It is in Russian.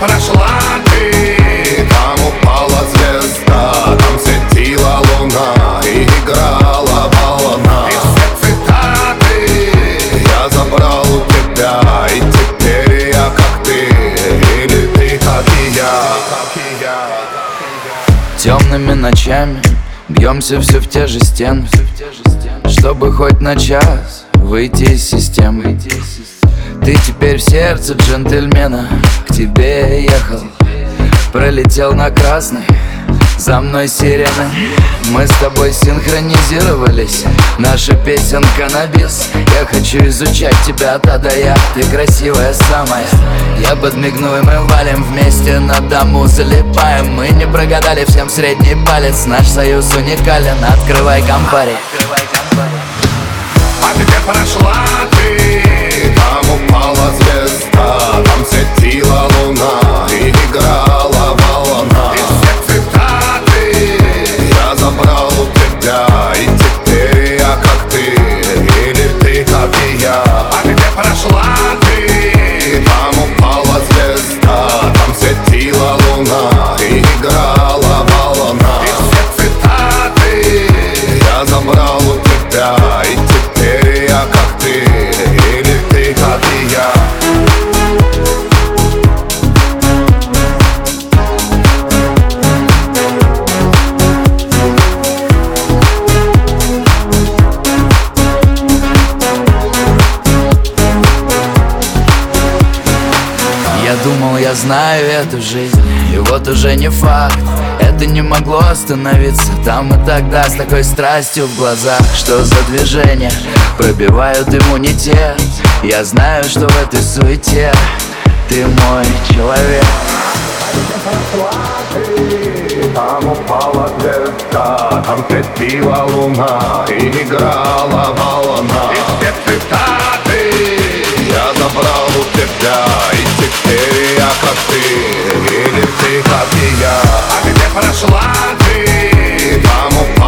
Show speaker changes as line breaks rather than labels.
прошла ты, там упала звезда, там светила луна и играла волна. И все цитаты я забрал у тебя, и теперь я как ты, или ты как и я.
Темными ночами бьемся все в те же стены, чтобы хоть на час выйти из системы. Ты теперь в сердце джентльмена, к тебе я ехал, пролетел на красный, за мной сирены. Мы с тобой синхронизировались, наша песенка на бис. Я хочу изучать тебя от А до Я, ты красивая самая. Я подмигну и мы валим вместе, на дому залипаем. Мы не прогадали, всем средний палец, наш союз уникален. Открывай компари.
А где прошла ты, там упала звезда, там светила луна и играла волна. И все цитаты я забрал у тебя, и теперь я как ты, или ты как и я. А где прошла ты, там упала звезда, там светила луна и играла волна. И все цитаты я забрал у тебя, и теперь я как ты, или ты как и я.
Я думал, я знаю эту жизнь, и вот уже не факт. Это не могло остановиться там и тогда, с такой страстью в глазах. Что за движения пробивают иммунитет? Я знаю, что в этой суете ты мой человек.
Там упала звезда, там светила луна и играла волна. И все цитаты я забрал у тебя, и теперь я как ты, или ты как и я. А где прошла ты, там упала